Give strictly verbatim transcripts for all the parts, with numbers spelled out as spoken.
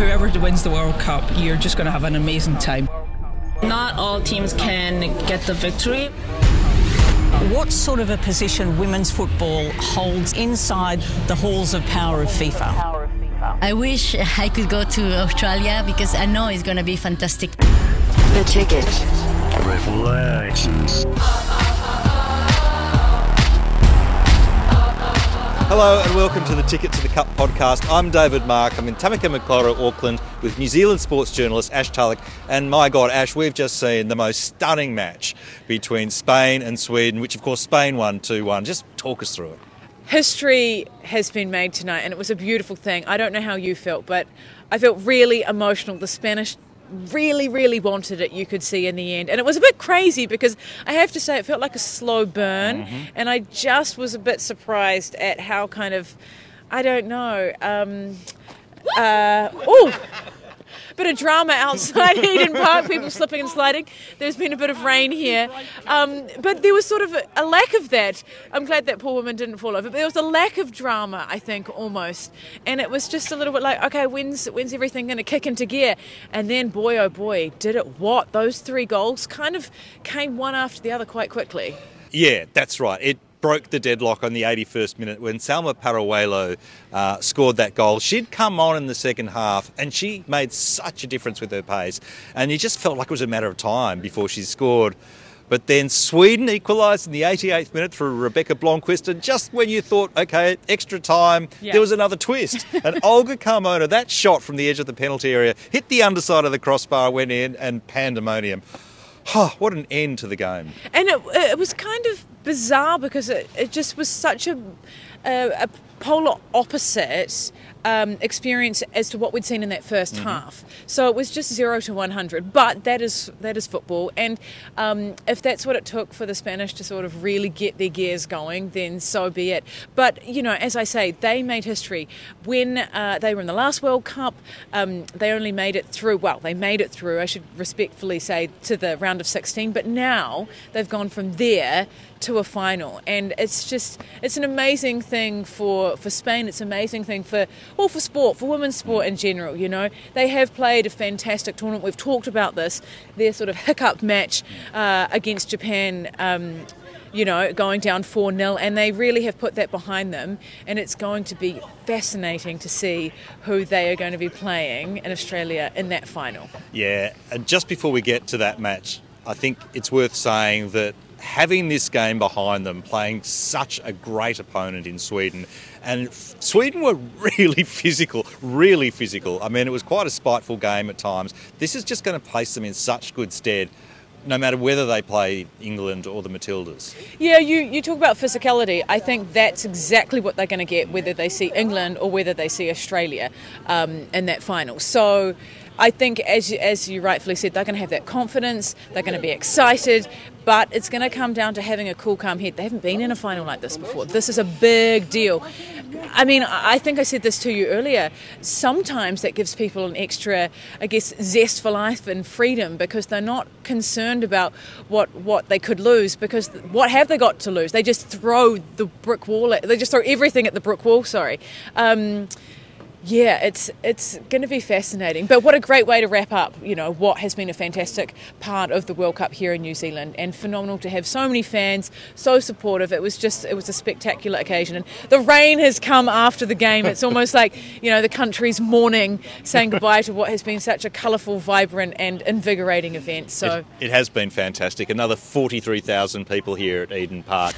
whoever wins the World Cup, you're just going to have an amazing time. Not all teams can get the victory. What sort of a position women's football holds inside the halls of power of FIFA? I wish I could go to Australia because I know it's going to be fantastic. The Ticket. Reflections. Hello and welcome to the Ticket to the Cup podcast. I'm David Mark. I'm in Tamaki-Makaurau, Auckland, with New Zealand sports journalist Ash Tulloch. And my God, Ash, we've just seen the most stunning match between Spain and Sweden, which of course Spain won two one. Just talk us through it. History has been made tonight and it was a beautiful thing. I don't know how you felt, but I felt really emotional. The Spanish really, really wanted it, you could see in the end. And it was a bit crazy because I have to say it felt like a slow burn. Mm-hmm. And I just was a bit surprised at how kind of, I don't know, um, uh, oh, bit of drama outside Eden Park, people slipping and sliding. There's been a bit of rain here. Um, but there was sort of a, a lack of that. I'm glad that poor woman didn't fall over. But there was a lack of drama, I think, almost. And it was just a little bit like, okay, when's, when's everything going to kick into gear? And then, boy, oh boy, did it what? Those three goals kind of came one after the other quite quickly. Yeah, that's right. It broke the deadlock on the eighty-first minute when Salma Paralluelo uh, scored that goal. She'd come on in the second half and she made such a difference with her pace, and you just felt like it was a matter of time before she scored. But then Sweden equalised in the eighty-eighth minute through Rebecca Blomqvist, and just when you thought, okay, extra time, yeah, there was another twist. And Olga Carmona, that shot from the edge of the penalty area, hit the underside of the crossbar, went in, and pandemonium. Oh, what an end to the game. And it, it was kind of bizarre because it, it just was such a, a, a polar opposite um, experience as to what we'd seen in that first mm-hmm. half. So it was just zero to one hundred. But that is that is football. And um, if that's what it took for the Spanish to sort of really get their gears going, then so be it. But, you know, as I say, they made history. When uh, they were in the last World Cup, um, they only made it through, well, they made it through, I should respectfully say, to the round of sixteen. But now they've gone from there to a final, and it's just it's an amazing thing for for Spain. It's an amazing thing for well for sport, for women's sport in general. You know, they have played a fantastic tournament. We've talked about this, their sort of hiccup match uh, against Japan, um, you know, going down four nil, and they really have put that behind them, and it's going to be fascinating to see who they are going to be playing in Australia in that final. Yeah, and just before we get to that match, I think it's worth saying that having this game behind them, playing such a great opponent in Sweden, and Sweden were really physical, really physical. I mean, it was quite a spiteful game at times. This is just going to place them in such good stead, no matter whether they play England or the Matildas. Yeah, you, you talk about physicality. I think that's exactly what they're going to get, whether they see England or whether they see Australia um, in that final. So I think, as you, as you rightfully said, they're going to have that confidence, they're going to be excited, but it's going to come down to having a cool, calm head. They haven't been in a final like this before. This is a big deal. I mean, I think I said this to you earlier. Sometimes that gives people an extra, I guess, zest for life and freedom because they're not concerned about what, what they could lose, because what have they got to lose? They just throw the brick wall, at, they just throw everything at the brick wall, sorry. Um, Yeah, it's it's going to be fascinating. But what a great way to wrap up, you know, what has been a fantastic part of the World Cup here in New Zealand, and phenomenal to have so many fans, so supportive. It was just, it was a spectacular occasion. And the rain has come after the game. It's almost like, you know, the country's mourning, saying goodbye to what has been such a colourful, vibrant and invigorating event. So It, it has been fantastic. Another forty-three thousand people here at Eden Park.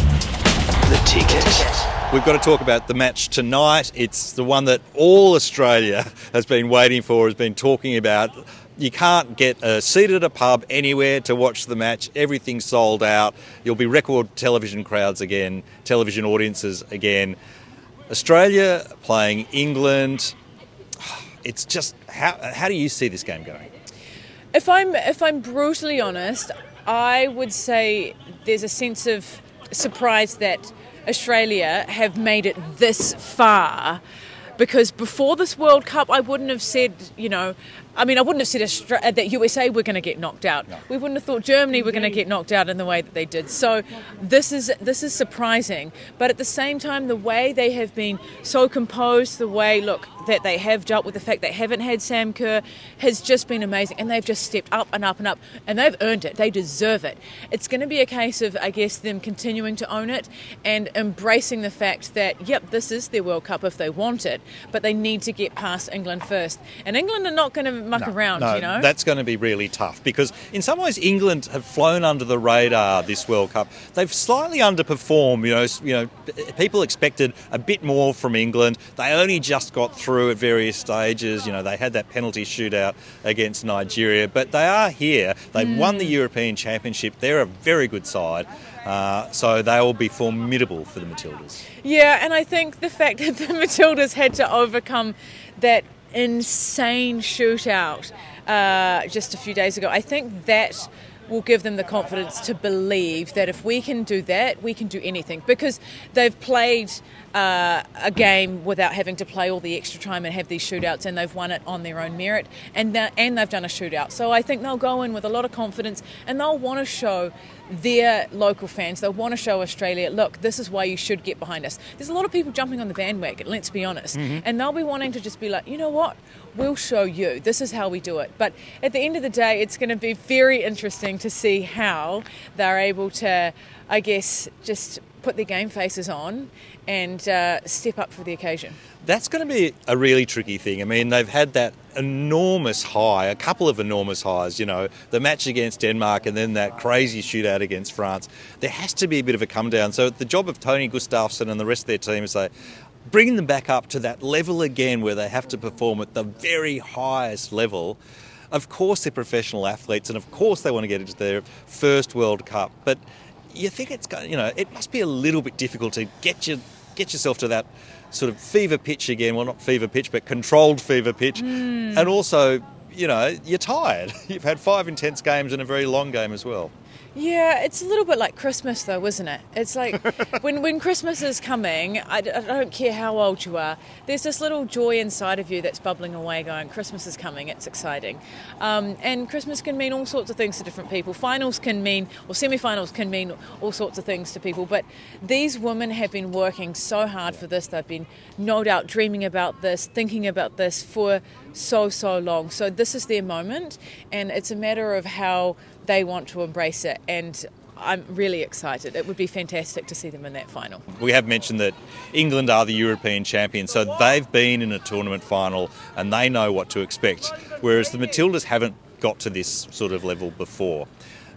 The Ticket. We've got to talk about the match tonight. It's the one that all Australia has been waiting for, has been talking about. You can't get a seat at a pub anywhere to watch the match. Everything's sold out. You'll be record television crowds again, television audiences again. Australia playing England. It's just, how how do you see this game going? If I'm if I'm brutally honest, I would say there's a sense of surprise that Australia have made it this far, because before this World Cup I wouldn't have said, you know, I mean, I wouldn't have said Austra- that U S A were going to get knocked out. No. We wouldn't have thought Germany were going to get knocked out in the way that they did. So this is this is surprising. But at the same time, the way they have been so composed, the way, look, that they have dealt with the fact they haven't had Sam Kerr has just been amazing. And they've just stepped up and up and up. And they've earned it. They deserve it. It's going to be a case of, I guess, them continuing to own it and embracing the fact that, yep, this is their World Cup if they want it. But they need to get past England first. And England are not going to muck no, around, no, you know. That's going to be really tough because in some ways England have flown under the radar this World Cup. They've slightly underperformed, you know, you know, people expected a bit more from England. They only just got through at various stages. You know, they had that penalty shootout against Nigeria, but they are here. They've mm. won the European Championship. They're a very good side. Uh, so they will be formidable for the Matildas. Yeah, and I think the fact that the Matildas had to overcome that insane shootout uh, just a few days ago, I think that will give them the confidence to believe that if we can do that, we can do anything. Because they've played uh, a game without having to play all the extra time and have these shootouts, and they've won it on their own merit, and and they've done a shootout. So I think they'll go in with a lot of confidence, and they'll want to show their local fans, they'll want to show Australia, look, this is why you should get behind us. There's a lot of people jumping on the bandwagon, let's be honest, mm-hmm. and they'll be wanting to just be like, you know what, we'll show you, this is how we do it. But at the end of the day, it's going to be very interesting to see how they're able to, I guess, just put their game faces on and uh, step up for the occasion. That's going to be a really tricky thing. I mean, they've had that enormous high, a couple of enormous highs, you know, the match against Denmark and then that crazy shootout against France. There has to be a bit of a come down. So the job of Tony Gustafsson and the rest of their team is to bring them back up to that level again where they have to perform at the very highest level. Of course, they're professional athletes and of course they want to get into their first World Cup. But you think it's going, you know, it must be a little bit difficult to get you get yourself to that sort of fever pitch again. Well, not fever pitch, but controlled fever pitch. Mm. And also, you know, you're tired. You've had five intense games and a very long game as well. Yeah, it's a little bit like Christmas though, isn't it? It's like when when Christmas is coming, I, I don't care how old you are, there's this little joy inside of you that's bubbling away going, Christmas is coming, it's exciting. Um, and Christmas can mean all sorts of things to different people. Finals can mean, or semi-finals can mean all sorts of things to people. But these women have been working so hard for this. They've been no doubt dreaming about this, thinking about this for so, so long. So this is their moment, and it's a matter of how they want to embrace it, and I'm really excited. It would be fantastic to see them in that final. We have mentioned that England are the European champions, so they've been in a tournament final and they know what to expect, whereas the Matildas haven't got to this sort of level before.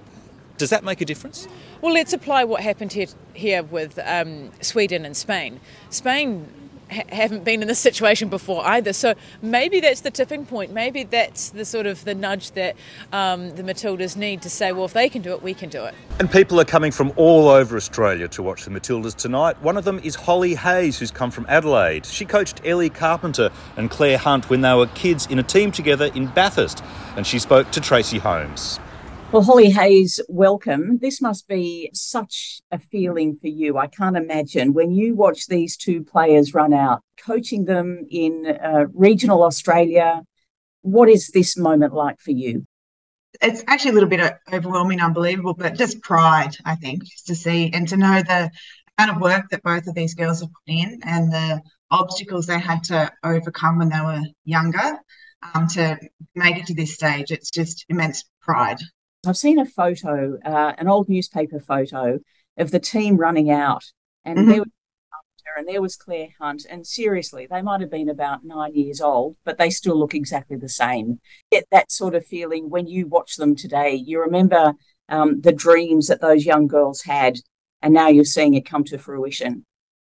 Does that make a difference? Well, let's apply what happened here, here with um, Sweden and Spain. Spain ha- haven't been in this situation before either, so maybe that's the tipping point. Maybe that's the sort of the nudge that um, the Matildas need to say, well, if they can do it, we can do it. And people are coming from all over Australia to watch the Matildas tonight. One of them is Holly Hayes, who's come from Adelaide. She coached Ellie Carpenter and Claire Hunt when they were kids in a team together in Bathurst, and she spoke to Tracy Holmes. Well, Holly Hayes, welcome. This must be such a feeling for you. I can't imagine when you watch these two players run out, coaching them in uh, regional Australia. What is this moment like for you? It's actually a little bit overwhelming, unbelievable, but just pride, I think, just to see and to know the amount of work that both of these girls have put in and the obstacles they had to overcome when they were younger um, to make it to this stage. It's just immense pride. I've seen a photo, uh, an old newspaper photo of the team running out, and mm-hmm. there was and there was Claire Hunt, and seriously, they might have been about nine years old, but they still look exactly the same. Get that sort of feeling when you watch them today. You remember um, the dreams that those young girls had, and now you're seeing it come to fruition.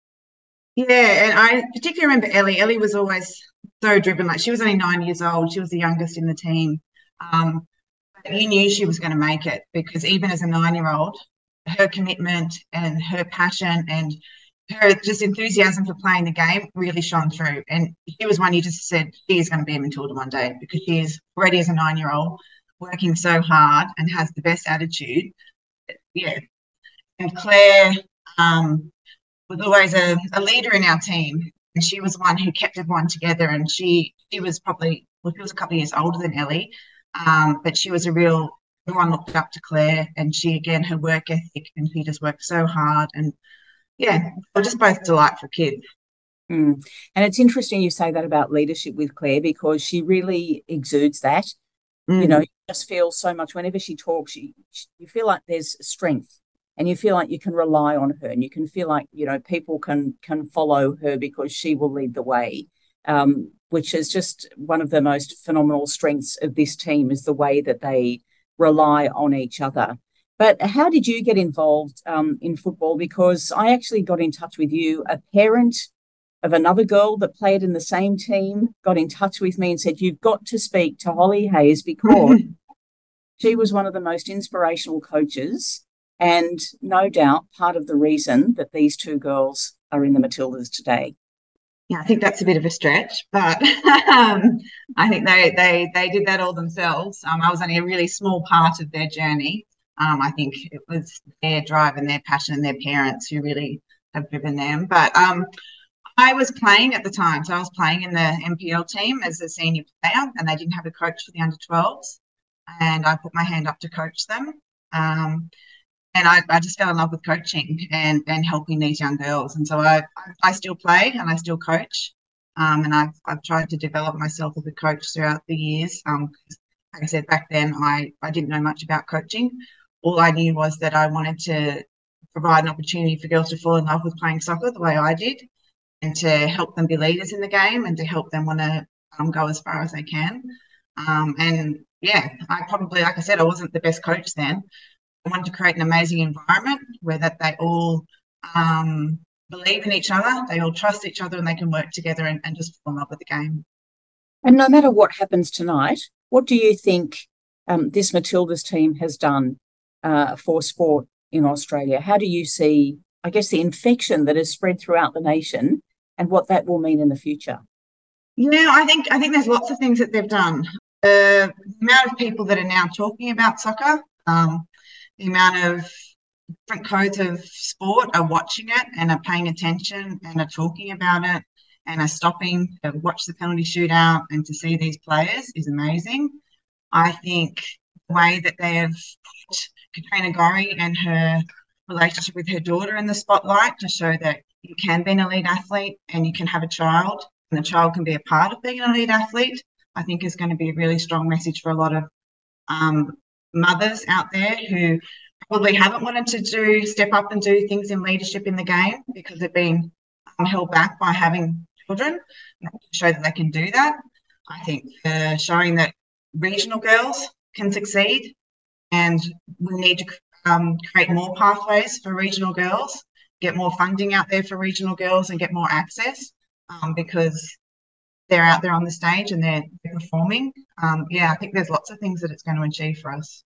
Yeah, and I particularly remember Ellie. Ellie was always so driven. Like, she was only nine years old. She was the youngest in the team. Um, You knew she was going to make it because even as a nine-year-old, her commitment and her passion and her just enthusiasm for playing the game really shone through. And she was one you just said, she is going to be a Matilda one day because she is already as a nine-year-old working so hard and has the best attitude. Yeah. And Claire um, was always a, a leader in our team, and she was one who kept everyone together, and she, she was probably well, she was a couple of years older than Ellie, um, but she was a real, everyone looked up to Claire, and she, again, her work ethic, and she just worked so hard. And yeah, they're just both delightful kids. Mm. And it's interesting you say that about leadership with Claire, because she really exudes that. Mm. You know, you just feel so much whenever she talks, you, you feel like there's strength, and you feel like you can rely on her, and you can feel like, you know, people can can follow her because she will lead the way, um, which is just one of the most phenomenal strengths of this team, is the way that they rely on each other. But how did you get involved um, in football? Because I actually got in touch with you, a parent of another girl that played in the same team got in touch with me and said, you've got to speak to Holly Hayes, because she was one of the most inspirational coaches, and no doubt part of the reason that these two girls are in the Matildas today. Yeah, I think that's a bit of a stretch, but um, I think they they they did that all themselves. Um, I was only a really small part of their journey. Um, I think it was their drive and their passion and their parents who really have driven them. But um, I was playing at the time, so I was playing in the M P L team as a senior player, and they didn't have a coach for the under twelves, and I put my hand up to coach them. Um, and I, I just fell in love with coaching and, and helping these young girls. And so I, I still play and I still coach, um, and I've, I've tried to develop myself as a coach throughout the years. Um, like I said, back then I, I didn't know much about coaching. All I knew was that I wanted to provide an opportunity for girls to fall in love with playing soccer the way I did, and to help them be leaders in the game, and to help them want to um, go as far as they can. Um, and yeah, I probably, like I said, I wasn't the best coach then. I wanted to create an amazing environment where that they all um, believe in each other, they all trust each other, and they can work together and, and just fall in love with the game. And no matter what happens tonight, what do you think um, this Matildas team has done uh, for sport in Australia? How do you see, I guess, the infection that has spread throughout the nation, and what that will mean in the future? Yeah, I think I think there's lots of things that they've done. Uh, the amount of people that are now talking about soccer, um, the amount of different codes of sport are watching it and are paying attention and are talking about it and are stopping to watch the penalty shootout and to see these players is amazing. I think the way that they have put Katrina Gorry and her relationship with her daughter in the spotlight to show that you can be an elite athlete and you can have a child, and the child can be a part of being an elite athlete, I think is going to be a really strong message for a lot of um, mothers out there who probably haven't wanted to do step up and do things in leadership in the game because they've been um, held back by having children, to show that they can do that. I think uh, showing that regional girls can succeed, and we need to um, create more pathways for regional girls, get more funding out there for regional girls, and get more access um, because they're out there on the stage and they're, they're performing. Um, yeah, I think there's lots of things that it's going to achieve for us.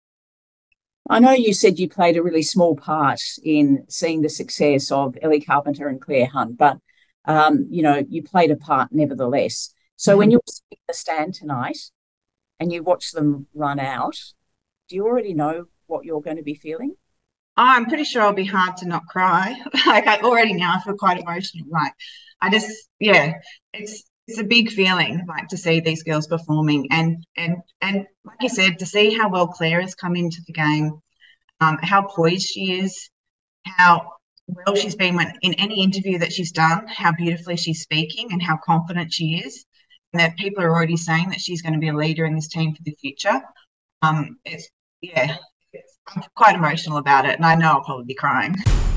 I know you said you played a really small part in seeing the success of Ellie Carpenter and Claire Hunt, but, um, you know, you played a part nevertheless. So mm-hmm. when you're sitting in the stand tonight and you watch them run out, do you already know what you're going to be feeling? I'm pretty sure it'll be hard to not cry. Like I already now I feel quite emotional. Like I just, yeah, it's it's a big feeling, like to see these girls performing, and and and like you said, to see how well Claire has come into the game, um, how poised she is, how well she's been when, in any interview that she's done, how beautifully she's speaking and how confident she is, and that people are already saying that she's going to be a leader in this team for the future. Um, it's yeah. I'm quite emotional about it, and I know I'll probably be crying.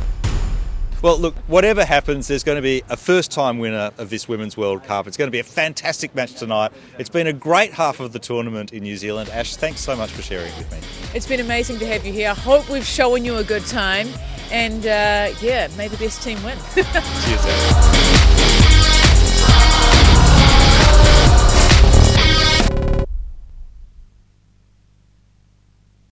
Well, look, whatever happens, there's going to be a first-time winner of this Women's World Cup. It's going to be a fantastic match tonight. It's been a great half of the tournament in New Zealand. Ash, thanks so much for sharing with me. It's been amazing to have you here. I hope we've shown you a good time. And, uh, yeah, may the best team win. Cheers, Ash.